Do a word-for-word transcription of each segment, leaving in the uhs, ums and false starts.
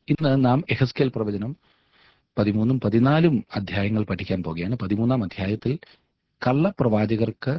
ഇന്ന് നാം യെഹെസ്കേൽ പ്രവചനം പതിമൂന്നും പതിനാലും അധ്യായങ്ങൾ പഠിക്കാൻ പോകുകയാണ്. പതിമൂന്നാം അധ്യായത്തിൽ കള്ളപ്രവാചകർക്ക്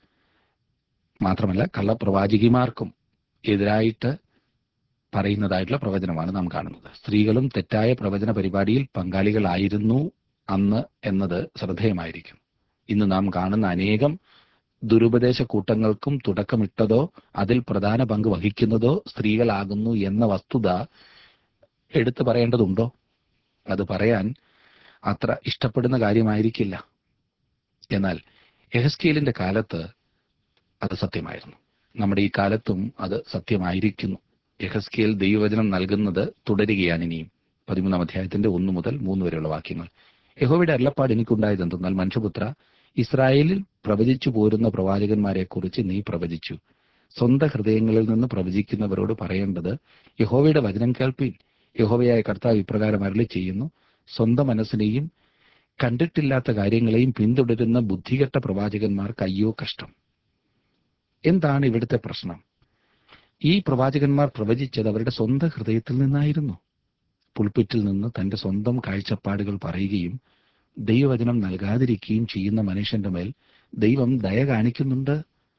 മാത്രമല്ല കള്ളപ്രവാചകിമാർക്കും എതിരായിട്ട് പറയുന്നതായിട്ടുള്ള പ്രവചനമാണ് നാം കാണുന്നത്. സ്ത്രീകളും തെറ്റായ പ്രവചന പരിപാടിയിൽ പങ്കാളികളായിരുന്നു അന്ന് എന്നത് ശ്രദ്ധേയമായിരിക്കും. ഇന്ന് നാം കാണുന്ന അനേകം ദുരുപദേശ കൂട്ടങ്ങൾക്കും തുടക്കമിട്ടതോ അതിൽ പ്രധാന പങ്ക് വഹിക്കുന്നതോ സ്ത്രീകളാകുന്നു എന്ന വസ്തുത എടുത്തു പറയേണ്ടതുണ്ടോ? അത് പറയാൻ അത്ര ഇഷ്ടപ്പെടുന്ന കാര്യമായിരിക്കില്ല. എന്നാൽ യെഹെസ്കേലിന്റെ കാലത്ത് അത് സത്യമായിരുന്നു. നമ്മുടെ ഈ കാലത്തും അത് സത്യമായിരിക്കുന്നു. യെഹെസ്കേൽ ദൈവവചനം നൽകുന്നത് തുടരുകയാണ്. ഇനിയും പതിമൂന്നാം അധ്യായത്തിന്റെ ഒന്ന് മുതൽ മൂന്ന് വരെയുള്ള വാക്യങ്ങൾ. യഹോവയുടെ അരുളപ്പാട് എനിക്കുണ്ടായത് എന്തെന്നാൽ, മനുഷ്യപുത്ര, ഇസ്രായേലിൽ പ്രവചിച്ചു പോരുന്ന പ്രവാചകന്മാരെ കുറിച്ച് നീ പ്രവചിച്ചു. സ്വന്തം ഹൃദയങ്ങളിൽ നിന്ന് പ്രവചിക്കുന്നവരോട് പറയേണ്ടത്, യഹോവയുടെ വചനം കേൾപ്പീൻ. യഹോവയായ കർത്താവ് ഇപ്രകാരം അരുളി ചെയ്യുന്നു, സ്വന്തം മനസ്സിനെയും കണ്ടിട്ടില്ലാത്ത കാര്യങ്ങളെയും പിന്തുടരുന്ന ബുദ്ധികെട്ട പ്രവാചകന്മാർക്ക് അയ്യോ കഷ്ടം. എന്താണ് ഇവിടുത്തെ പ്രശ്നം? ഈ പ്രവാചകന്മാർ പ്രവചിച്ചത് അവരുടെ സ്വന്തം ഹൃദയത്തിൽ നിന്നായിരുന്നു. പുൾപിറ്റിൽ നിന്ന് തന്റെ സ്വന്തം കാഴ്ചപ്പാടുകൾ പറയുകയും ദൈവവചനം നൽകാതിരിക്കുകയും ചെയ്യുന്ന മനുഷ്യന്റെ മേൽ ദൈവം ദയ കാണിക്കുന്നുണ്ട്.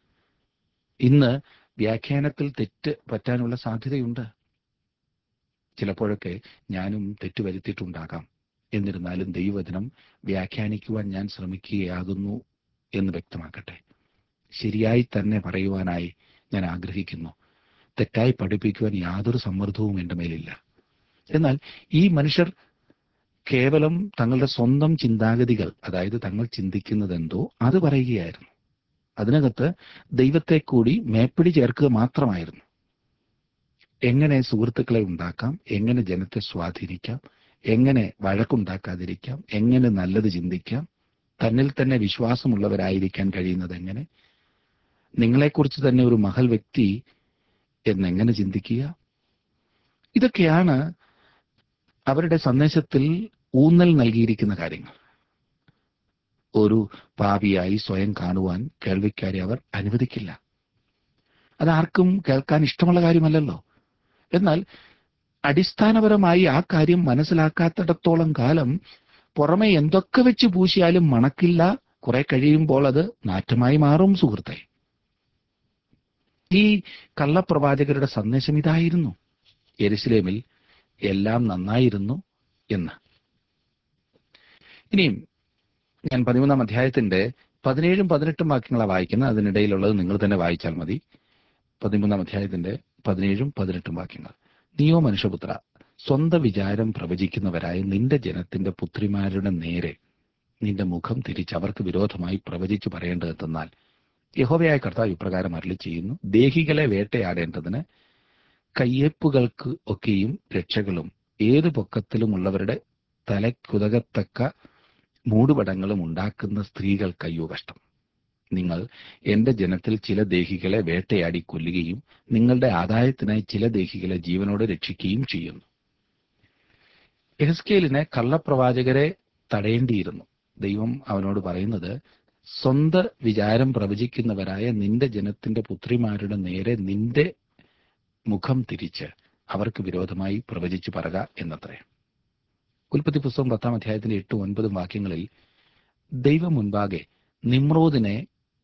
ഇന്ന് വ്യാഖ്യാനത്തിൽ തെറ്റ് പറ്റാനുള്ള സാധ്യതയുണ്ട്. ചിലപ്പോഴൊക്കെ ഞാനും തെറ്റ് വരുത്തിയിട്ടുണ്ടാകാം. എന്നിരുന്നാലും ദൈവവചനം വ്യാഖ്യാനിക്കുവാൻ ഞാൻ ശ്രമിക്കുകയാകുന്നു എന്ന് വ്യക്തമാക്കട്ടെ. ശരിയായി തന്നെ പറയുവാനായി ഞാൻ ആഗ്രഹിക്കുന്നു. തെറ്റായി പഠിപ്പിക്കുവാൻ യാതൊരു സമ്മർദ്ദവും എൻ്റെ മേലില്ല. എന്നാൽ ഈ മനുഷ്യർ കേവലം തങ്ങളുടെ സ്വന്തം ചിന്താഗതികൾ, അതായത് തങ്ങൾ ചിന്തിക്കുന്നതെന്തോ അത് പറയുകയായിരുന്നു. അതിനകത്ത് ദൈവത്തെ കൂടി മേപ്പിടി ചേർക്കുക മാത്രമായിരുന്നു. എങ്ങനെ സുഹൃത്തുക്കളെ ഉണ്ടാക്കാം, എങ്ങനെ ജനത്തെ സ്വാധീനിക്കാം, എങ്ങനെ വഴക്കുണ്ടാക്കാതിരിക്കാം, എങ്ങനെ നല്ലത് ചിന്തിക്കാം, തന്നിൽ തന്നെ വിശ്വാസമുള്ളവരായിരിക്കാൻ കഴിയുന്നത് എങ്ങനെ, നിങ്ങളെക്കുറിച്ച് തന്നെ ഒരു മഹൽ വ്യക്തി എന്നെങ്ങനെ ചിന്തിക്കുക, ഇതൊക്കെയാണ് അവരുടെ സന്ദേശത്തിൽ ഊന്നൽ നൽകിയിരിക്കുന്ന കാര്യങ്ങൾ. ഒരു പാപിയായി സ്വയം കാണുവാൻ കേൾവിക്കാരെ അവർ അനുവദിക്കില്ല. അതാർക്കും കേൾക്കാൻ ഇഷ്ടമുള്ള കാര്യമല്ലല്ലോ. എന്നാൽ അടിസ്ഥാനപരമായി ആ കാര്യം മനസ്സിലാക്കാത്തിടത്തോളം കാലം പുറമെ എന്തൊക്കെ വെച്ച് പൂശിയാലും മണക്കില്ല. കുറെ കഴിയുമ്പോൾ അത് നാറ്റമായി മാറും. സുഹൃത്തെ, ഈ കള്ളപ്രവാചകരുടെ സന്ദേശം ഇതായിരുന്നു: യെരുശലേമിൽ എല്ലാം നന്നായിരുന്നു എന്ന്. ഇനിയും ഞാൻ പതിമൂന്നാം അധ്യായത്തിന്റെ പതിനേഴും പതിനെട്ടും വാക്യങ്ങളാണ് വായിക്കുന്നത്. അതിനിടയിലുള്ളത് നിങ്ങൾ തന്നെ വായിച്ചാൽ മതി. പതിമൂന്നാം അധ്യായത്തിന്റെ പതിനേഴും പതിനെട്ടും വാക്യങ്ങൾ. നീയോ മനുഷ്യപുത്ര, സ്വന്തം വിചാരം പ്രവചിക്കുന്നവരായ നിന്റെ ജനത്തിന്റെ പുത്രിമാരുടെ നേരെ നിന്റെ മുഖം തിരിച്ച് അവർക്ക് വിരോധമായി പ്രവചിച്ചു പറയേണ്ടതെന്നാൽ, യഹോവയായ കർത്താവ് ഇപ്രകാരം അരുളി ചെയ്യുന്നു, ദേഹികളെ വേട്ടയാടേണ്ടതിന് കയ്യേപ്പുകൾക്ക് ഒക്കെയും രക്ഷകളും ഏതു പൊക്കത്തിലുമുള്ളവരുടെ തലക്കുതകത്തക്ക മൂടുപടങ്ങളും ഉണ്ടാക്കുന്ന സ്ത്രീകൾക്ക് അയ്യോ കഷ്ടം. നിങ്ങൾ എന്റെ ജനത്തിൽ ചില ദേഹികളെ വേട്ടയാടി കൊല്ലുകയും നിങ്ങളുടെ ആദായത്തിനായി ചില ദേഹികളെ ജീവനോടെ രക്ഷിക്കുകയും ചെയ്യുന്നു. യെഹെസ്കേലിനെ കള്ളപ്രവാചകരെ തടയേണ്ടിയിരുന്നു. ദൈവം അവനോട് പറയുന്നത്, സ്വന്ത വിചാരം പ്രവചിക്കുന്നവരായ നിന്റെ ജനത്തിന്റെ പുത്രിമാരുടെ നേരെ നിന്റെ മുഖം തിരിച്ച് അവർക്ക് വിരോധമായി പ്രവചിച്ചു പറക എന്നത്രേ. ഉൽപ്പത്തി പുസ്തകം പത്താം അധ്യായത്തിന്റെ എട്ടും ഒൻപതും വാക്യങ്ങളിൽ ദൈവം മുൻപാകെ നിമ്രോദിനെ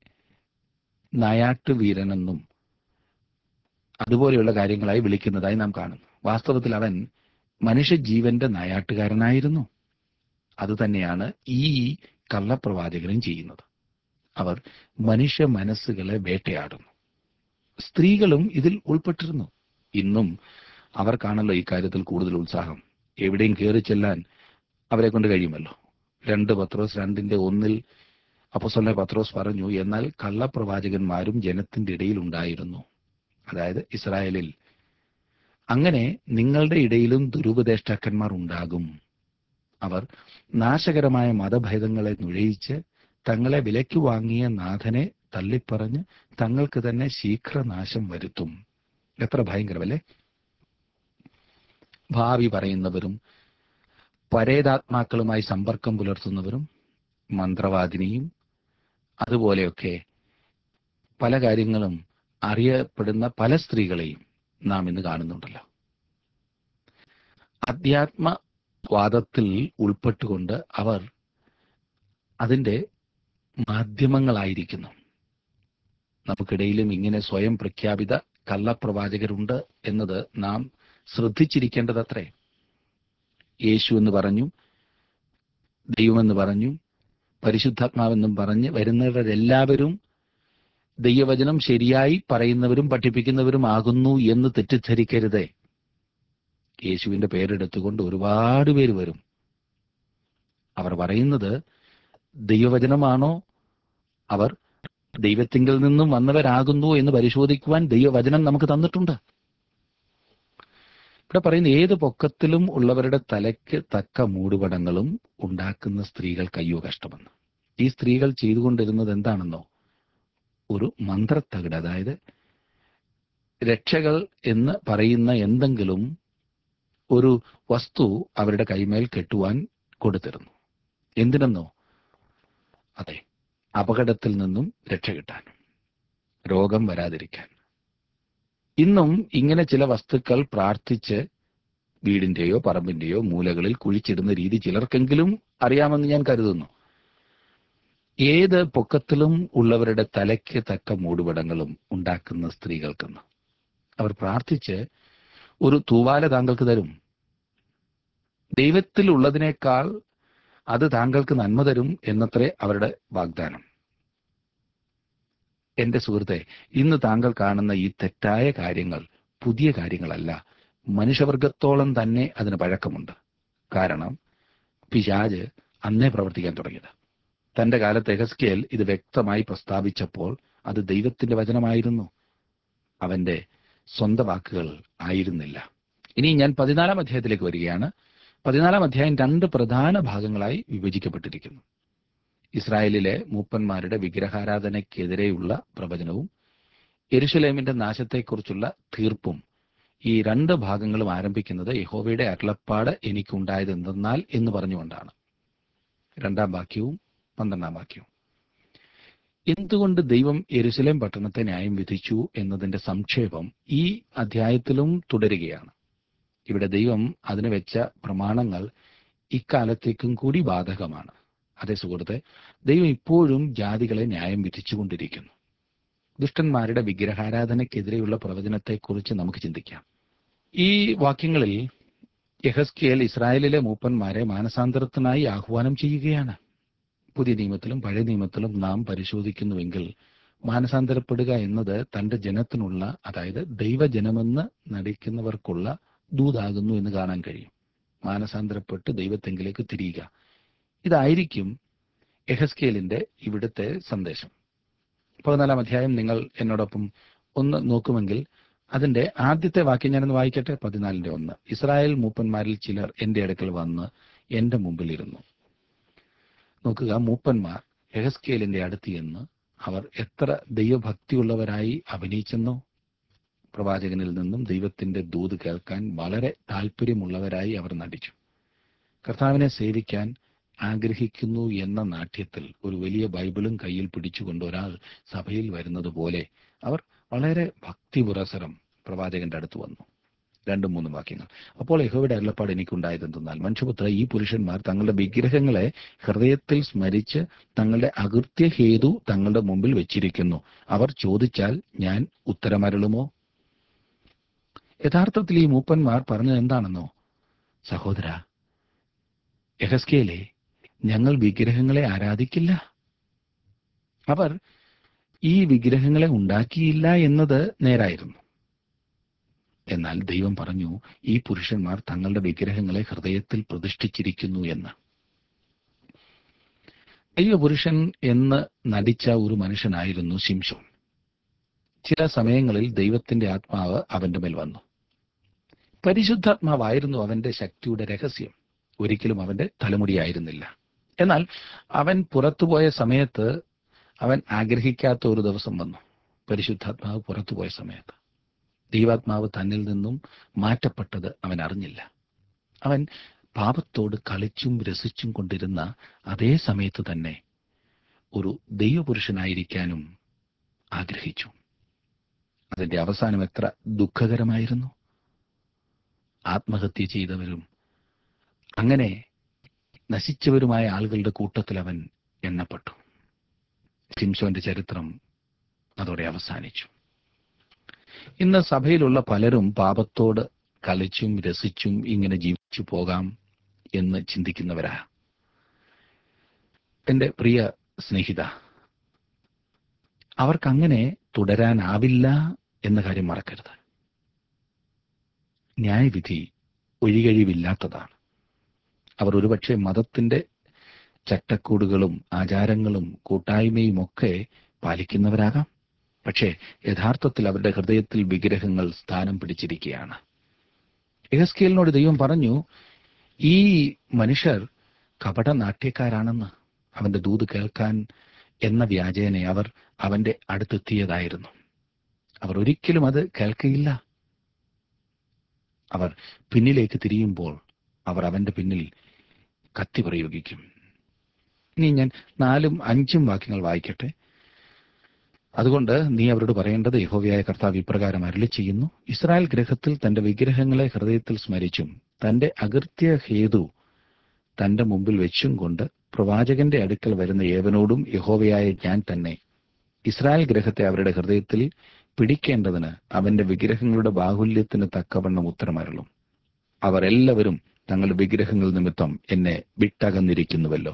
നായാട്ടുവീരനെന്നും അതുപോലെയുള്ള കാര്യങ്ങളായി വിളിക്കുന്നതായി നാം കാണുന്നു. വാസ്തവത്തിൽ അവൻ മനുഷ്യജീവന്റെ നായാട്ടുകാരനായിരുന്നു. അതുതന്നെയാണ് ഈ കള്ളപ്രവാചകരും ചെയ്യുന്നത്. അവർ മനുഷ്യ മനസ്സുകളെ വേട്ടയാടുന്നു. സ്ത്രീകളും ഇതിൽ ഉൾപ്പെട്ടിരുന്നു. ഇന്നും അവർക്കാണല്ലോ ഇക്കാര്യത്തിൽ കൂടുതൽ ഉത്സാഹം. എവിടെയും കയറി ചെല്ലാൻ അവരെ കൊണ്ട് കഴിയുമല്ലോ. രണ്ട് പത്രോസ് രണ്ടിന്റെ ഒന്നിൽ അപ്പോസ്തലനായ പത്രോസ് പറഞ്ഞു, എന്നാൽ കള്ളപ്രവാചകന്മാരും ജനത്തിന്റെ ഇടയിൽ ഉണ്ടായിരുന്നു, അതായത് ഇസ്രായേലിൽ. അങ്ങനെ നിങ്ങളുടെ ഇടയിലും ദുരുപദേഷ്ടാക്കന്മാർ ഉണ്ടാകും. അവർ നാശകരമായ മതഭേദങ്ങളെ നുഴയിച്ച് തങ്ങളെ വിലയ്ക്ക് വാങ്ങിയ നാഥനെ തള്ളിപ്പറഞ്ഞ് തങ്ങൾക്ക് തന്നെ ശീഘ്രനാശം വരുത്തും. എത്ര ഭയങ്കരമല്ലേ! ഭാവി പറയുന്നവരും പരേതാത്മാക്കളുമായി സമ്പർക്കം പുലർത്തുന്നവരും മന്ത്രവാദിനിയും അതുപോലെയൊക്കെ പല കാര്യങ്ങളും അറിയപ്പെടുന്ന പല സ്ത്രീകളെയും നാം ഇന്ന് കാണുന്നുണ്ടല്ലോ. അധ്യാത്മവാദത്തിൽ ഉൾപ്പെട്ടുകൊണ്ട് അവർ അതിൻ്റെ മാധ്യമങ്ങളായിരിക്കുന്നു. നമുക്കിടയിലും ഇങ്ങനെ സ്വയം പ്രഖ്യാപിത കള്ളപ്രവാചകരുണ്ട് എന്നത് നാം ശ്രദ്ധിച്ചിരിക്കേണ്ടതത്രേ. യേശു എന്ന് പറഞ്ഞു, ദൈവമെന്ന് പറഞ്ഞു, പരിശുദ്ധാത്മാവെന്നും പറഞ്ഞ് വരുന്നവരെല്ലാവരും ദൈവവചനം ശരിയായി പറയുന്നവരും പഠിപ്പിക്കുന്നവരും ആകുന്നു എന്ന് തെറ്റിദ്ധരിക്കരുതേ. യേശുവിന്റെ പേരെടുത്തുകൊണ്ട് ഒരുപാട് പേര് വരും. അവർ പറയുന്നത് ദൈവവചനമാണോ, അവർ ദൈവത്തിങ്കിൽ നിന്നും വന്നവരാകുന്നു എന്ന് പരിശോധിക്കുവാൻ ദൈവവചനം നമുക്ക് തന്നിട്ടുണ്ട്. ഇവിടെ പറയുന്ന ഏത് പൊക്കത്തിലും ഉള്ളവരുടെ തലയ്ക്ക് തക്ക മൂടുപടങ്ങളും ഉണ്ടാക്കുന്ന സ്ത്രീകൾക്ക് അയ്യോ കഷ്ടമെന്ന്. ഈ സ്ത്രീകൾ ചെയ്തുകൊണ്ടിരുന്നത് എന്താണെന്നോ, ഒരു മന്ത്രത്തകിട്, അതായത് രക്ഷകൾ എന്ന് പറയുന്ന എന്തെങ്കിലും ഒരു വസ്തു അവരുടെ കൈമേൽ കെട്ടുവാൻ കൊടുത്തിരുന്നു. എന്തിനെന്നോ? അതെ, അപകടത്തിൽ നിന്നും രക്ഷ കിട്ടാൻ, രോഗം വരാതിരിക്കാൻ. ഇന്നും ഇങ്ങനെ ചില വസ്തുക്കൾ പ്രാർത്ഥിച്ച് വീടിന്റെയോ പറമ്പിന്റെയോ മൂലകളിൽ കുഴിച്ചിടുന്ന രീതി ചിലർക്കെങ്കിലും അറിയാമെന്ന് ഞാൻ കരുതുന്നു. ഏത് പൊക്കത്തിലും ഉള്ളവരുടെ തലയ്ക്ക് തക്ക മൂടുപടങ്ങളും ഉണ്ടാക്കുന്ന സ്ത്രീകൾക്കെന്ന് അവർ പ്രാർത്ഥിച്ച് ഒരു തൂവാല താങ്കൾക്ക് തരും. ദൈവത്തിൽ ഉള്ളതിനേക്കാൾ അത് താങ്കൾക്ക് നന്മ തരും എന്നത്രേ അവരുടെ വാഗ്ദാനം. എന്റെ സുഹൃത്തെ, ഇന്ന് താങ്കൾ കാണുന്ന ഈ തെറ്റായ കാര്യങ്ങൾ പുതിയ കാര്യങ്ങളല്ല. മനുഷ്യവർഗത്തോളം തന്നെ അതിന് പഴക്കമുണ്ട്. കാരണം പിശാച് അന്നേ പ്രവർത്തിക്കാൻ തുടങ്ങിയത്. തന്റെ കാലത്ത് എഹെസ്കേൽ ഇത് വ്യക്തമായി പ്രസ്താവിച്ചപ്പോൾ അത് ദൈവത്തിന്റെ വചനമായിരുന്നു, അവന്റെ സ്വന്തം വാക്കുകൾ ആയിരുന്നില്ല. ഇനി ഞാൻ പതിനാലാം അധ്യായത്തിലേക്ക് വരികയാണ്. പതിനാലാം അധ്യായം രണ്ട് പ്രധാന ഭാഗങ്ങളായി വിഭജിക്കപ്പെട്ടിരിക്കുന്നു. ഇസ്രായേലിലെ മൂപ്പന്മാരുടെ വിഗ്രഹാരാധനയ്ക്കെതിരെയുള്ള പ്രവചനവും യെരുശലേമിന്റെ നാശത്തെക്കുറിച്ചുള്ള തീർപ്പും. ഈ രണ്ട് ഭാഗങ്ങളും ആരംഭിക്കുന്നത് യഹോവയുടെ അരുളപ്പാട് എനിക്കുണ്ടായത് എന്തെന്നാൽ എന്ന് പറഞ്ഞുകൊണ്ടാണ്. രണ്ടാം വാക്യവും പന്ത്രണ്ടാം വാക്യവും. എന്തുകൊണ്ട് ദൈവം യെരുശലേം പട്ടണത്തെ ന്യായം വിധിച്ചു എന്നതിന്റെ സംക്ഷേപം ഈ അധ്യായത്തിലും തുടരുകയാണ്. ഇവിടെ ദൈവം അതിന് വെച്ച പ്രമാണങ്ങൾ ഇക്കാലത്തേക്കും കൂടി ബാധകമാണ്. അതേ സുഹൃത്തെ, ദൈവം ഇപ്പോഴും ജാതികളെ ന്യായം വിധിച്ചുകൊണ്ടിരിക്കുന്നു. ദുഷ്ടന്മാരുടെ വിഗ്രഹാരാധനയ്ക്കെതിരെയുള്ള പ്രവചനത്തെക്കുറിച്ച് നമുക്ക് ചിന്തിക്കാം. ഈ വാക്യങ്ങളിൽ യെഹെസ്കേൽ ഇസ്രായേലിലെ മൂപ്പന്മാരെ മാനസാന്തരത്തിനായി ആഹ്വാനം ചെയ്യുകയാണ്. പുതിയ നിയമത്തിലും പഴയ നിയമത്തിലും നാം പരിശോധിക്കുന്നുവെങ്കിൽ മാനസാന്തരപ്പെടുക എന്നത് തന്റെ ജനത്തിനുള്ള, അതായത് ദൈവജനമെന്ന് നടിക്കുന്നവർക്കുള്ള ദൂതാകുന്നു എന്ന് കാണാൻ കഴിയും. മാനസാന്തരപ്പെട്ട് ദൈവത്തെങ്കിലേക്ക് തിരിയുക, ഇതായിരിക്കും യെഹെസ്കേലിന്റെ ഇവിടുത്തെ സന്ദേശം. പതിനാലാം അധ്യായം നിങ്ങൾ എന്നോടൊപ്പം ഒന്ന് നോക്കുമെങ്കിൽ അതിന്റെ ആദ്യത്തെ വാക്യം ഞാനൊന്ന് വായിക്കട്ടെ. പതിനാലിന്റെ ഒന്ന്. ഇസ്രായേൽ മൂപ്പന്മാരിൽ ചിലർ എന്റെ അടുക്കൽ വന്ന് എന്റെ മുമ്പിൽ ഇരുന്നു. നോക്കുക, മൂപ്പന്മാർ യെഹെസ്കേലിന്റെ അടുത്ത് എന്ന് അവർ എത്ര ദൈവഭക്തിയുള്ളവരായി അഭിനയിച്ചെന്നോ. പ്രവാചകനിൽ നിന്നും ദൈവത്തിന്റെ ദൂത് കേൾക്കാൻ വളരെ താല്പര്യമുള്ളവരായി അവർ നടിച്ചു. കർത്താവിനെ സേവിക്കാൻ ആഗ്രഹിക്കുന്നു എന്ന നാട്യത്തിൽ ഒരു വലിയ ബൈബിളും കയ്യിൽ പിടിച്ചുകൊണ്ട് ഒരാൾ സഭയിൽ വരുന്നത് പോലെ അവർ വളരെ ഭക്തിപുരസരം പ്രവാചകന്റെ അടുത്ത് വന്നു. രണ്ടും മൂന്നും വാക്യങ്ങൾ. അപ്പോൾ യഹോവയുടെ അരുളപ്പാട് എനിക്കുണ്ടായതെന്തെന്നാൽ, മനുഷ്യപുത്ര, ഈ പുരുഷന്മാർ തങ്ങളുടെ വിഗ്രഹങ്ങളെ ഹൃദയത്തിൽ സ്മരിച്ച് തങ്ങളുടെ അകൃത്യഹേതു തങ്ങളുടെ മുമ്പിൽ വെച്ചിരിക്കുന്നു. അവർ ചോദിച്ചാൽ ഞാൻ ഉത്തരമരുളുമോ? യഥാർത്ഥത്തിൽ ഈ മൂപ്പന്മാർ പറഞ്ഞത് എന്താണെന്നോ? സഹോദര യെഹെസ്കേലേ, ഞങ്ങൾ വിഗ്രഹങ്ങളെ ആരാധിക്കില്ല. അവർ ഈ വിഗ്രഹങ്ങളെ ഉണ്ടാക്കിയില്ല എന്നത് നേരായിരുന്നു. എന്നാൽ ദൈവം പറഞ്ഞു, ഈ പുരുഷന്മാർ തങ്ങളുടെ വിഗ്രഹങ്ങളെ ഹൃദയത്തിൽ പ്രതിഷ്ഠിച്ചിരിക്കുന്നു എന്ന്. ദൈവപുരുഷൻ എന്ന് നടിച്ച ഒരു മനുഷ്യനായിരുന്നു ശിംശോൻ. ചില സമയങ്ങളിൽ ദൈവത്തിന്റെ ആത്മാവ് അവന്റെ മേൽ വന്നു. പരിശുദ്ധാത്മാവായിരുന്നു അവന്റെ ശക്തിയുടെ രഹസ്യം, ഒരിക്കലും അവന്റെ തലമുടിയായിരുന്നില്ല. എന്നാൽ അവൻ പുറത്തുപോയ സമയത്ത് അവൻ ആഗ്രഹിക്കാത്ത ഒരു ദിവസം വന്നു. പരിശുദ്ധാത്മാവ് പുറത്തുപോയ സമയത്ത് ദൈവാത്മാവ് തന്നിൽ നിന്നും മാറ്റപ്പെട്ടത് അവൻ അറിഞ്ഞില്ല. അവൻ പാപത്തോട് കളിച്ചും രസിച്ചും കൊണ്ടിരുന്ന അതേ സമയത്ത് തന്നെ ഒരു ദൈവപുരുഷനായിരിക്കാനും ആഗ്രഹിച്ചു. അതിന്റെ അവസാനം എത്ര ദുഃഖകരമായിരുന്നു. ആത്മഹത്യ ചെയ്തവരും അങ്ങനെ നശിച്ചവരുമായ ആളുകളുടെ കൂട്ടത്തിൽ അവൻ എണ്ണപ്പെട്ടു. ശിംശോന്റെ ചരിത്രം അതോടെ അവസാനിച്ചു. ഇന്ന് സഭയിലുള്ള പലരും പാപത്തോട് കളിച്ചും രസിച്ചും ഇങ്ങനെ ജീവിച്ചു പോകാം എന്ന് ചിന്തിക്കുന്നവരാ. എന്റെ പ്രിയ സ്നേഹിത, അവർക്കങ്ങനെ തുടരാനാവില്ല എന്ന കാര്യം മറക്കരുത്. ന്യായവിധി ഒഴികഴിവില്ലാത്തതാണ്. അവർ ഒരുപക്ഷെ മതത്തിന്റെ ചട്ടക്കൂടുകളും ആചാരങ്ങളും കൂട്ടായ്മയും ഒക്കെ പാലിക്കുന്നവരാകാം. പക്ഷേ യഥാർത്ഥത്തിൽ അവരുടെ ഹൃദയത്തിൽ വിഗ്രഹങ്ങൾ സ്ഥാനം പിടിച്ചിരിക്കുകയാണ്. യെഹെസ്കേലിനോട് ദൈവം പറഞ്ഞു, ഈ മനുഷ്യർ കപടനാട്യക്കാരാണെന്ന്. അവന്റെ ദൂത് കേൾക്കാൻ എന്ന വ്യാജേന അവർ അവന്റെ അടുത്തെത്തിയതായിരുന്നു. അവർ ഒരിക്കലും അത് കേൾക്കയില്ല. അവർ പിന്നിലേക്ക് തിരിയുമ്പോൾ അവർ അവന്റെ പിന്നിൽ കത്തി പ്രയോഗിക്കും. ഇനി ഞാൻ നാലും അഞ്ചും വാക്യങ്ങൾ വായിക്കട്ടെ. അതുകൊണ്ട് നീ അവരോട് പറയേണ്ടത്, യഹോവയായ കർത്താവ് ഇപ്രകാരം അരുളി ചെയ്യുന്നു, ഇസ്രായേൽ ഗൃഹത്തിൽ തന്റെ വിഗ്രഹങ്ങളെ ഹൃദയത്തിൽ സ്മരിച്ചും തന്റെ അകൃത്യ ഹേതു തന്റെ മുമ്പിൽ വെച്ചും കൊണ്ട് പ്രവാചകന്റെ അടുക്കൽ വരുന്ന ഏവനോടും യഹോവയായ ഞാൻ തന്നെ ഇസ്രായേൽ ഗൃഹത്തെ അവരുടെ ഹൃദയത്തിൽ പിടിക്കേണ്ടതിന് അവന്റെ വിഗ്രഹങ്ങളുടെ ബാഹുല്യത്തിന് തക്കവണ്ണം ഉത്തരമരുളും. അവർ എല്ലാവരും തങ്ങളുടെ വിഗ്രഹങ്ങൾ നിമിത്തം എന്നെ വിട്ടകന്നിരിക്കുന്നുവല്ലോ.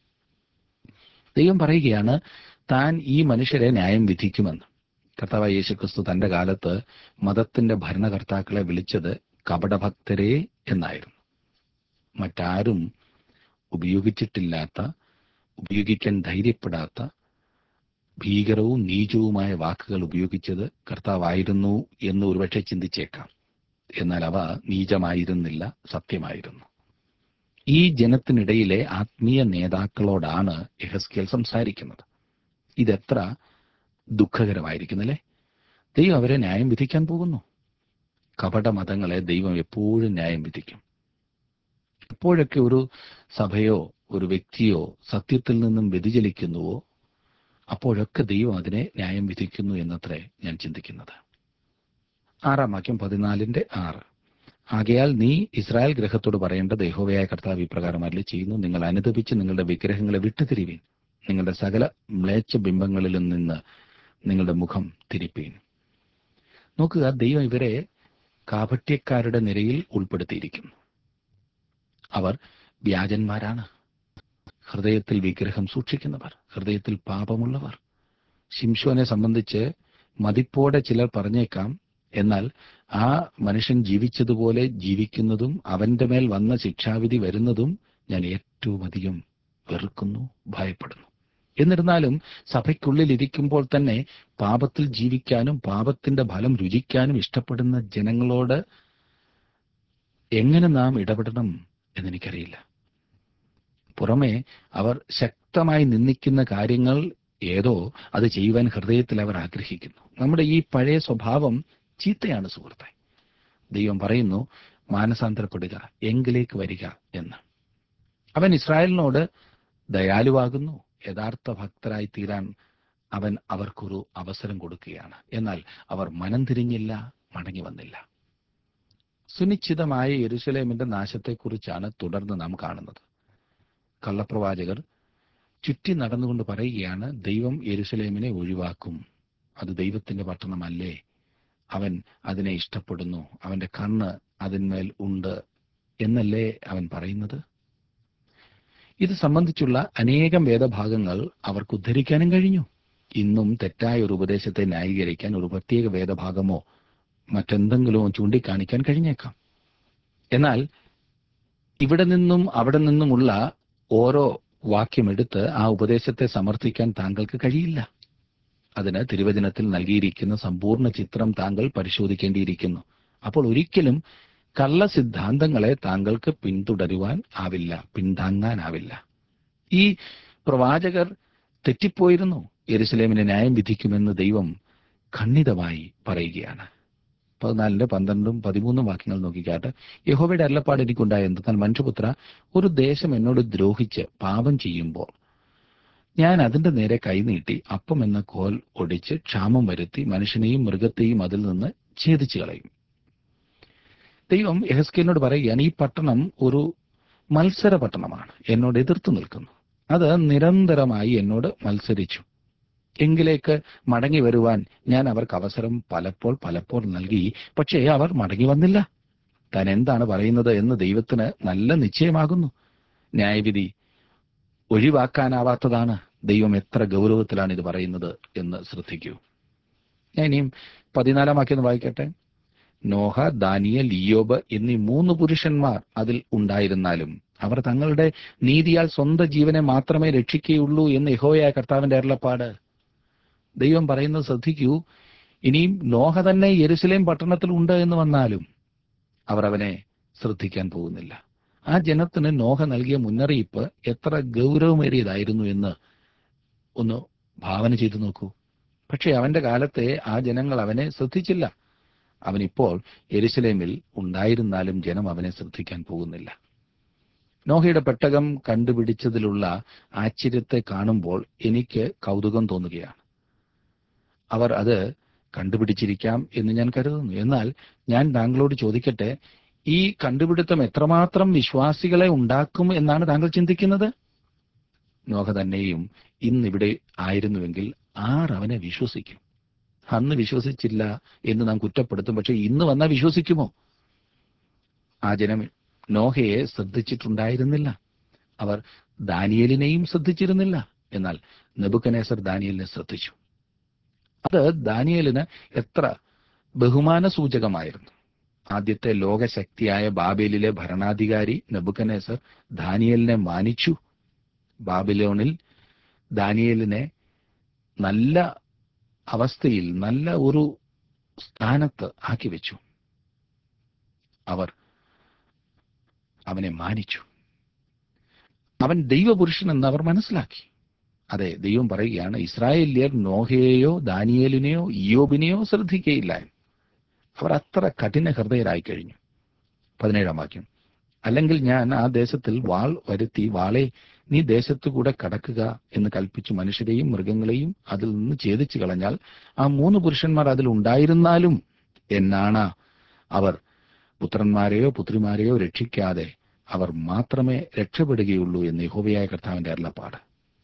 ദൈവം പറയുകയാണ്, താൻ ഈ മനുഷ്യരെ ന്യായം വിധിക്കുമെന്ന്. കർത്താവായ യേശുക്രിസ്തു തന്റെ കാലത്ത് മതത്തിന്റെ ഭരണകർത്താക്കളെ വിളിച്ചത് കപടഭക്തരെ എന്നായിരുന്നു. മറ്റാരും ഉപയോഗിച്ചിട്ടില്ലാത്ത, ഉപയോഗിക്കാൻ ധൈര്യപ്പെടാത്ത ഭീകരവും നീചവുമായ വാക്കുകൾ ഉപയോഗിച്ചത് കർത്താവായിരുന്നു എന്ന് ഒരുപക്ഷെ ചിന്തിച്ചേക്കാം. എന്നാൽ അവ നീചമായിരുന്നില്ല, സത്യമായിരുന്നു. ഈ ജനത്തിനിടയിലെ ആത്മീയ നേതാക്കളോടാണ് യെഹെസ്കേൽ സംസാരിക്കുന്നത്. ഇതെത്ര ദുഃഖകരമായിരിക്കുന്നല്ലേ. ദൈവം അവരെ ന്യായം വിധിക്കാൻ പോകുന്നു. കപട മതങ്ങളെ ദൈവം എപ്പോഴും ന്യായം വിധിക്കും. എപ്പോഴൊക്കെ ഒരു സഭയോ ഒരു വ്യക്തിയോ സത്യത്തിൽ നിന്നും വ്യതിചലിക്കുന്നുവോ അപ്പോഴൊക്കെ ദൈവം അതിനെ ന്യായം വിധിക്കുന്നു എന്നത്രേ ഞാൻ ചിന്തിക്കുന്നത്. ആറാം വാക്യം പതിനാലിന്റെ ആറ്. ആകയാൽ നീ ഇസ്രായേൽ ഗൃഹത്തോട് പറയേണ്ടത്, യഹോവയായ കർത്താവ് ഇപ്രകാരം അരുളി ചെയ്യുന്നു, നിങ്ങൾ അനുതപിച്ച് നിങ്ങളുടെ വിഗ്രഹങ്ങളെ വിട്ടുതിരിവീൻ, നിങ്ങളുടെ സകല മ്ലേച്ഛ ബിംബങ്ങളിലും നിന്ന് നിങ്ങളുടെ മുഖം തിരിപ്പീൻ. നോക്കുക, ദൈവം ഇവരെ കാപട്യക്കാരുടെ നിരയിൽ ഉൾപ്പെടുത്തിയിരിക്കുന്നു. അവർ വ്യാജന്മാരാണ്, ഹൃദയത്തിൽ വിഗ്രഹം സൂക്ഷിക്കുന്നവർ, ഹൃദയത്തിൽ പാപമുള്ളവർ. ശിംശോനെ സംബന്ധിച്ച് മതിപ്പോടെ ചിലർ പറഞ്ഞേക്കാം, എന്നാൽ ആ മനുഷ്യൻ ജീവിച്ചതുപോലെ ജീവിക്കുന്നതും അവന്റെ മേൽ വന്ന ശിക്ഷാവിധി വരുന്നതും ഞാൻ ഏറ്റവും അധികം വെറുക്കുന്നു, ഭയപ്പെടുന്നു. എന്നിരുന്നാലും സഭയ്ക്കുള്ളിൽ ഇരിക്കുമ്പോൾ തന്നെ പാപത്തിൽ ജീവിക്കാനും പാപത്തിന്റെ ഫലം രുചിക്കാനും ഇഷ്ടപ്പെടുന്ന ജനങ്ങളോട് എങ്ങനെ നാം ഇടപെടണം എന്നെനിക്കറിയില്ല. പുറമെ അവർ ശക്തമായി നിന്ദിക്കുന്ന കാര്യങ്ങൾ ഏതോ അത് ചെയ്യുവാൻ ഹൃദയത്തിൽ അവർ ആഗ്രഹിക്കുന്നു. നമ്മുടെ ഈ പഴയ സ്വഭാവം ചീത്തയാണ് സുഹൃത്തെ. ദൈവം പറയുന്നു, മാനസാന്തരപ്പെടുക, എങ്കിലേക്ക് വരിക എന്ന്. അവൻ ഇസ്രായേലിനോട് ദയാലുവാകുന്നു. യഥാർത്ഥ ഭക്തരായി തീരാൻ അവൻ അവർക്കൊരു അവസരം കൊടുക്കുകയാണ്. എന്നാൽ അവർ മനം തിരിഞ്ഞില്ല, മടങ്ങി വന്നില്ല. സുനിശ്ചിതമായ യെരൂശലേമിന്റെ നാശത്തെക്കുറിച്ചാണ് തുടർന്ന് നാം കാണുന്നത്. കള്ളപ്രവാചകർ ചുറ്റി നടന്നുകൊണ്ട് പറയുകയാണ്, ദൈവം യെരൂശലേമിനെ ഒഴിവാക്കും, അത് ദൈവത്തിന്റെ പട്ടണമല്ലേ, അവൻ അതിനെ ഇഷ്ടപ്പെടുന്നു, അവന്റെ കണ്ണ് അതിന്മേൽ ഉണ്ട് എന്നല്ലേ അവൻ പറയുന്നത്. ഇത് സംബന്ധിച്ചുള്ള അനേകം വേദഭാഗങ്ങൾ അവർക്ക് ഉദ്ധരിക്കാനും കഴിഞ്ഞു. ഇന്നും തെറ്റായ ഒരു ഉപദേശത്തെ ന്യായീകരിക്കാൻ ഒരു പ്രത്യേക വേദഭാഗമോ മറ്റെന്തെങ്കിലുമോ ചൂണ്ടിക്കാണിക്കാൻ കഴിഞ്ഞേക്കാം. എന്നാൽ ഇവിടെ നിന്നും അവിടെ നിന്നുമുള്ള ഓരോ വാക്യമെടുത്ത് ആ ഉപദേശത്തെ സമർത്ഥിക്കാൻ താങ്കൾക്ക് കഴിയില്ല. അതിന് തിരുവചനത്തിൽ നൽകിയിരിക്കുന്ന സമ്പൂർണ്ണ ചിത്രം താങ്കൾ പരിശോധിക്കേണ്ടിയിരിക്കുന്നു. അപ്പോൾ ഒരിക്കലും കള്ള സിദ്ധാന്തങ്ങളെ താങ്കൾക്ക് പിന്തുടരുവാൻ ആവില്ല, പിന്താങ്ങാനാവില്ല. ഈ പ്രവാചകർ തെറ്റിപ്പോയിരുന്നു. യെരൂശലേമിനെ ന്യായം വിധിക്കുമെന്ന് ദൈവം ഖണ്ഡിതമായി പറയുകയാണ്. പതിനാലിന്റെ പന്ത്രണ്ടും പതിമൂന്നും വാക്യങ്ങൾ നോക്കിക്കാട്ട്. യഹോവയുടെ അരുളപ്പാട് എനിക്കുണ്ടായ എന്തെന്നാൽ, മനുഷ്യപുത്ര, ഒരു ദേശം എന്നോട് ദ്രോഹിച്ച് പാപം ചെയ്യുമ്പോൾ ഞാൻ അതിന്റെ നേരെ കൈനീട്ടി അപ്പം എന്ന കോൽ ഒടിച്ച് ക്ഷാമം വരുത്തി മനുഷ്യനെയും മൃഗത്തെയും അതിൽ നിന്ന് ഛേദിച്ചു കളയും. ദൈവം യെഹെസ്കേലിനോട് പറയുകയാണ്, ഈ പട്ടണം ഒരു മത്സര പട്ടണമാണ്, എന്നോട് എതിർത്ത് നിൽക്കുന്നു. അത് നിരന്തരമായി എന്നോട് മത്സരിച്ചു. എങ്കിലേക്ക് മടങ്ങി വരുവാൻ ഞാൻ അവർക്ക് അവസരം പലപ്പോൾ പലപ്പോൾ നൽകി. പക്ഷേ അവർ മടങ്ങി വന്നില്ല. താൻ എന്താണ് പറയുന്നത് എന്ന് ദൈവത്തിന് നല്ല നിശ്ചയമാകുന്നു. ന്യായവിധി ഒഴിവാക്കാനാവാത്തതാണ്. ദൈവം എത്ര ഗൗരവത്തിലാണ് ഇത് പറയുന്നത് എന്ന് ശ്രദ്ധിക്കൂ. ഞാൻ ഇനിയും പതിനാലാം വാക്യം ഒന്ന് വായിക്കട്ടെ. നോഹ, ദാനിയേൽ, ഇയ്യോബ് എന്നീ മൂന്ന് പുരുഷന്മാർ അതിൽ ഉണ്ടായിരുന്നാലും അവർ തങ്ങളുടെ നീതിയാൽ സ്വന്തം ജീവനെ മാത്രമേ രക്ഷിക്കുകയുള്ളൂ എന്ന് യഹോവയായ കർത്താവിന്റെ അരുളപ്പാട്. ദൈവം പറയുന്നത് ശ്രദ്ധിക്കൂ. ഇനിയും നോഹ തന്നെ യെരുശലേം പട്ടണത്തിൽ ഉണ്ട് എന്ന് വന്നാലും അവർ അവനെ ശ്രദ്ധിക്കാൻ പോകുന്നില്ല. ആ ജനത്തിന് നോഹ നൽകിയ മുന്നറിയിപ്പ് എത്ര ഗൗരവമേറിയതായിരുന്നു എന്ന് ഒന്ന് ഭാവന ചെയ്തു നോക്കൂ. പക്ഷേ അവന്റെ കാലത്തെ ആ ജനങ്ങൾ അവനെ ശ്രദ്ധിച്ചില്ല. അവനിപ്പോൾ യെരുശലേമിൽ ഉണ്ടായിരുന്നാലും ജനം അവനെ ശ്രദ്ധിക്കാൻ പോകുന്നില്ല. നോഹയുടെ പെട്ടകം കണ്ടുപിടിച്ചതിലുള്ള ആശ്ചര്യത്തെ കാണുമ്പോൾ എനിക്ക് കൗതുകം തോന്നുകയാണ്. അവർ അത് കണ്ടുപിടിച്ചിരിക്കാം എന്ന് ഞാൻ കരുതുന്നു. എന്നാൽ ഞാൻ താങ്കളോട് ചോദിക്കട്ടെ, ഈ കണ്ടുപിടുത്തം എത്രമാത്രം വിശ്വാസികളെ ഉണ്ടാക്കും എന്നാണ് താങ്കൾ ചിന്തിക്കുന്നത്? നോഹ തന്നെയും ഇന്നിവിടെ ആയിരുന്നുവെങ്കിൽ ആർ അവനെ വിശ്വസിക്കും? അന്ന് വിശ്വസിച്ചില്ല എന്ന് നാം കുറ്റപ്പെടുത്തും. പക്ഷെ ഇന്ന് വന്നാൽ വിശ്വസിക്കുമോ? ആ ജനം നോഹയെ ശ്രദ്ധിച്ചിട്ടുണ്ടായിരുന്നില്ല. അവർ ദാനിയേലിനെയും ശ്രദ്ധിച്ചിരുന്നില്ല. എന്നാൽ നെബൂഖദ്നേസർ ദാനിയേലിനെ ശ്രദ്ധിച്ചു. അത് ദാനിയേലിന് എത്ര ബഹുമാന സൂചകമായിരുന്നു. ആദ്യത്തെ ലോകശക്തിയായ ബാബേലിലെ ഭരണാധികാരി നെബൂഖദ്നേസർ ദാനിയേലിനെ മാനിച്ചു. ബാബിലോണിൽ ദാനിയേലിനെ നല്ല അവസ്ഥയിൽ, നല്ല ഒരു സ്ഥാനത്ത് ആക്കി വെച്ചു. അവർ അവനെ മാനിച്ചു. അവൻ ദൈവപുരുഷൻ എന്ന് അവർ മനസ്സിലാക്കി. അതെ, ദൈവം പറയുകയാണ്, ഇസ്രായേല്യർ നോഹയെയോ ദാനിയേലിനെയോ ഇയ്യോബിനെയോ ശ്രദ്ധിക്കുകയില്ല. അവർ അത്ര കഠിന ഹൃദയരായി കഴിഞ്ഞു. പതിനേഴാം വാക്യം. അല്ലെങ്കിൽ ഞാൻ ആ ദേശത്തിൽ വാൾ വരുത്തി, വാളെ നീ ദേശത്തു കൂടെ കടക്കുക എന്ന് കൽപ്പിച്ചു മനുഷ്യരെയും മൃഗങ്ങളെയും അതിൽ നിന്ന് ഛേദിച്ചു കളഞ്ഞാൽ ആ മൂന്ന് പുരുഷന്മാർ അതിൽ ഉണ്ടായിരുന്നാലും എന്നാണ് അവർ പുത്രന്മാരെയോ പുത്രിമാരെയോ രക്ഷിക്കാതെ അവർ മാത്രമേ രക്ഷപ്പെടുകയുള്ളൂ എന്ന് യഹോവയായ കർത്താവിന്റെ അരുളപ്പാട്.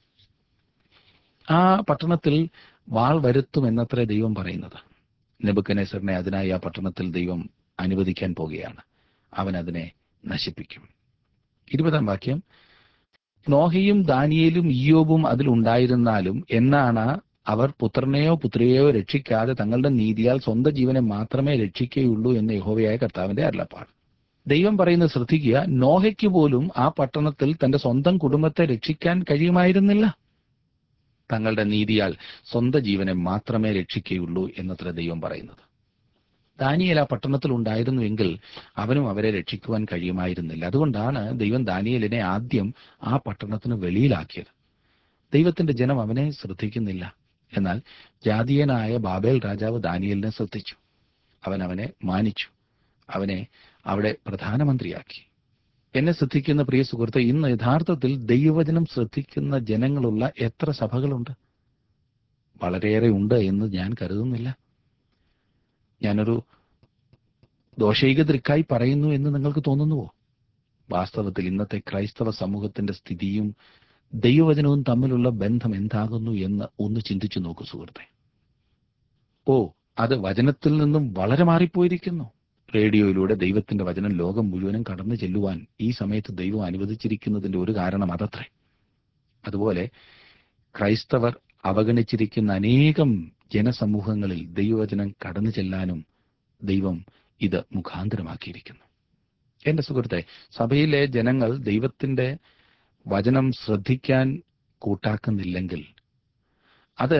ആ പട്ടണത്തിൽ വാൾ വരുത്തുമെന്നത്രേ ദൈവം പറയുന്നത്. നെബൂഖദ്നേസറിനെ അതിനായി ആ പട്ടണത്തിൽ ദൈവം അനുവദിക്കാൻ പോകുകയാണ്. അവൻ അതിനെ നശിപ്പിക്കും. ഇരുപതാം വാക്യം. നോഹയും ദാനിയേലും ഇയ്യോബും അതിലുണ്ടായിരുന്നാലും എന്നാണ് അവർ പുത്രനെയോ പുത്രിയെയോ രക്ഷിക്കാതെ തങ്ങളുടെ നീതിയാൽ സ്വന്തം ജീവനെ മാത്രമേ രക്ഷിക്കുകയുള്ളൂ എന്ന് യഹോവയായ കർത്താവിന്റെ അരുളപ്പാട്. ദൈവം പറയുന്നത് ശ്രദ്ധിക്കുക. നോഹയ്ക്ക് പോലും ആ പട്ടണത്തിൽ തന്റെ സ്വന്തം കുടുംബത്തെ രക്ഷിക്കാൻ കഴിയുമായിരുന്നില്ല. തങ്ങളുടെ നീതിയാൽ സ്വന്തം ജീവനെ മാത്രമേ രക്ഷിക്കുകയുള്ളൂ എന്നത്ര ദൈവം പറയുന്നത്. ദാനിയേൽ ആ പട്ടണത്തിൽ ഉണ്ടായിരുന്നുവെങ്കിൽ അവനും അവരെ രക്ഷിക്കുവാൻ കഴിയുമായിരുന്നില്ല. അതുകൊണ്ടാണ് ദൈവം ദാനിയേലിനെ ആദ്യം ആ പട്ടണത്തിന് വെളിയിലാക്കിയത്. ദൈവത്തിന്റെ ജനം അവനെ ശ്രദ്ധിക്കുന്നില്ല. എന്നാൽ ജാതീയനായ ബാബേൽ രാജാവ് ദാനിയേലിനെ ശ്രദ്ധിച്ചു. അവൻ അവനെ മാനിച്ചു. അവനെ അവിടെ പ്രധാനമന്ത്രിയാക്കി. എന്നെ ശ്രദ്ധിക്കുന്ന പ്രിയ സുഹൃത്തെ, ഇന്ന് യഥാർത്ഥത്തിൽ ദൈവവചനം ശ്രദ്ധിക്കുന്ന ജനങ്ങളുള്ള എത്ര സഭകളുണ്ട്? വളരെയേറെ ഉണ്ട് എന്ന് ഞാൻ കരുതുന്നില്ല. ഞാനൊരു ദോഷൈക ദൃക്കായി പറയുന്നു എന്ന് നിങ്ങൾക്ക് തോന്നുന്നുവോ? വാസ്തവത്തിൽ ഇന്നത്തെ ക്രൈസ്തവ സമൂഹത്തിന്റെ സ്ഥിതിയും ദൈവവചനവും തമ്മിലുള്ള ബന്ധം എന്താകുന്നു എന്ന് ഒന്ന് ചിന്തിച്ചു നോക്കൂ സുഹൃത്തെ. ഓ, അത് വചനത്തിൽ നിന്നും വളരെ മാറിപ്പോയിരിക്കുന്നു. റേഡിയോയിലൂടെ ദൈവത്തിന്റെ വചനം ലോകം മുഴുവനും കടന്നു ചെല്ലുവാൻ ഈ സമയത്ത് ദൈവം അനുവദിച്ചിരിക്കുന്നതിന്റെ ഒരു കാരണം അതത്രേ. അതുപോലെ ക്രൈസ്തവർ അവഗണിച്ചിരിക്കുന്ന അനേകം ജനസമൂഹങ്ങളിൽ ദൈവവചനം കടന്നു ചെല്ലാനും ദൈവം ഇത് മുഖാന്തരമാക്കിയിരിക്കുന്നു. എന്റെ സുഹൃത്തെ, സഭയിലെ ജനങ്ങൾ ദൈവത്തിന്റെ വചനം ശ്രദ്ധിക്കാൻ കൂട്ടാക്കുന്നില്ലെങ്കിൽ അത്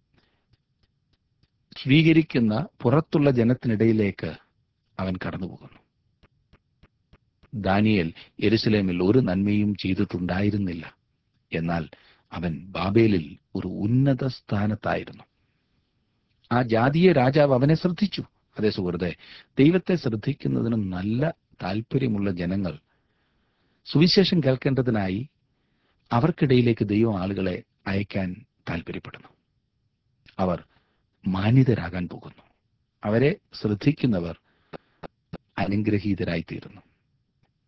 സ്വീകരിക്കുന്ന പുറത്തുള്ള ജനത്തിനിടയിലേക്ക് അവൻ കടന്നുപോകുന്നു. ദാനിയേൽ യെരുശലേമിൽ ഒരു നന്മയും ചെയ്തിട്ടുണ്ടായിരുന്നില്ല. എന്നാൽ അവൻ ബാബേലിൽ ഒരു ഉന്നത സ്ഥാനത്തായിരുന്നു. ആ ജാതീയ രാജാവ് അവനെ ശ്രദ്ധിച്ചു. അതേ സുഹൃത്തെ, ദൈവത്തെ ശ്രദ്ധിക്കുന്നതിന് നല്ല താല്പര്യമുള്ള ജനങ്ങൾ സുവിശേഷം കേൾക്കേണ്ടതിനായി അവർക്കിടയിലേക്ക് ദൈവം ആളുകളെ അയക്കാൻ താല്പര്യപ്പെടുന്നു. അവർ മാന്യതരാകാൻ പോകുന്നു. അവരെ ശ്രദ്ധിക്കുന്നവർ അനുഗ്രഹീതരായിത്തീരുന്നു.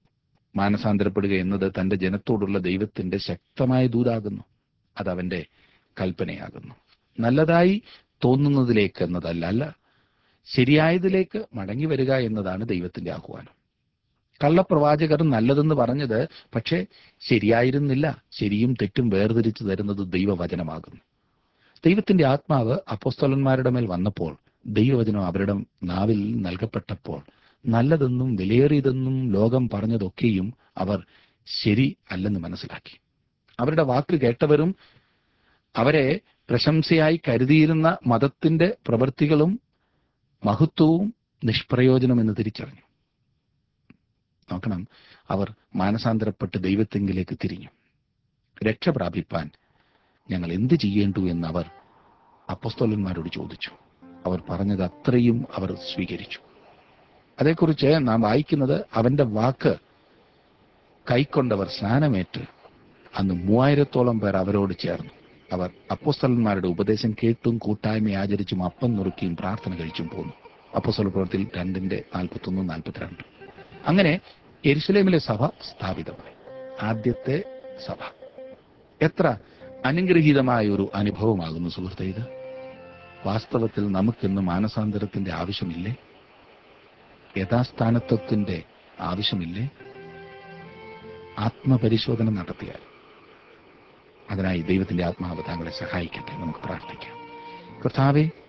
മാനസാന്തരപ്പെടുക എന്നത് തന്റെ ജനത്തോടുള്ള ദൈവത്തിന്റെ ശക്തമായ ദൂതാകുന്നു. അതവന്റെ കൽപ്പനയാകുന്നു. നല്ലതായി തോന്നുന്നതിലേക്ക് എന്നതല്ല, അല്ല, ശരിയായതിലേക്ക് മടങ്ങി വരിക എന്നതാണ് ദൈവത്തിന്റെ ആഹ്വാനം. കള്ളപ്രവാചകർ നല്ലതെന്ന് പറഞ്ഞത് പക്ഷേ ശരിയായിരുന്നില്ല. ശരിയും തെറ്റും വേർതിരിച്ചു തരുന്നത് ദൈവവചനമാകുന്നു. ദൈവത്തിന്റെ ആത്മാവ് അപ്പോസ്തലന്മാരുടെ മേൽ വന്നപ്പോൾ, ദൈവവചനം അവരുടെ നാവിൽ നൽകപ്പെട്ടപ്പോൾ, നല്ലതെന്നും വിലയേറിയതെന്നും ലോകം പറഞ്ഞതൊക്കെയും അവർ ശരി അല്ലെന്ന് മനസ്സിലാക്കി. അവരുടെ വാക്ക് കേട്ടവരും അവരെ പ്രശംസയായി കരുതിയിരുന്ന മതത്തിന്റെ പ്രവൃത്തികളും മഹത്വവും നിഷ്പ്രയോജനമെന്ന് തിരിച്ചറിഞ്ഞു. നോക്കണം, അവർ മാനസാന്തരപ്പെട്ട് ദൈവത്തെങ്കിലേക്ക് തിരിഞ്ഞു. രക്ഷ പ്രാപിപ്പാൻ ഞങ്ങൾ എന്ത് ചെയ്യേണ്ടു എന്ന് അവർ അപ്പോസ്തലന്മാരോട് ചോദിച്ചു. അവർ പറഞ്ഞത് അത്രയും അവർ സ്വീകരിച്ചു. അതേക്കുറിച്ച് നാം വായിക്കുന്നത്, അവന്റെ വാക്ക് കൈക്കൊണ്ടവർ സ്നാനമേറ്റ് അന്ന് മൂവായിരത്തോളം പേർ അവരോട് ചേർന്നു. അവർ അപ്പോസ്തലന്മാരുടെ ഉപദേശം കേട്ടും കൂട്ടായ്മ ആചരിച്ചും അപ്പം നുറുക്കിയും പ്രാർത്ഥന കഴിച്ചും പോന്നു. അപ്പോസ്തല പ്രവൃത്തിയിൽ രണ്ടിന്റെ നാൽപ്പത്തൊന്ന് നാൽപ്പത്തിരണ്ട്. അങ്ങനെ യെരുശലേമിലെ സഭ സ്ഥാപിതമായി. ആദ്യത്തെ സഭ. എത്ര അനുഗ്രഹീതമായ ഒരു അനുഭവമാകുന്നു സുഹൃത്തെ ഇത്. വാസ്തവത്തിൽ നമുക്കിന്ന് മാനസാന്തരത്തിന്റെ ആവശ്യമില്ലേ? യഥാസ്ഥാനത്വത്തിന്റെ ആവശ്യമില്ലേ? ആത്മപരിശോധന നടത്തിയാൽ. അതിനായി ദൈവത്തിന്റെ ആത്മാവ് താങ്കളെ സഹായിക്കട്ടെ. നമുക്ക് പ്രാർത്ഥിക്കാം. കർത്താവേ,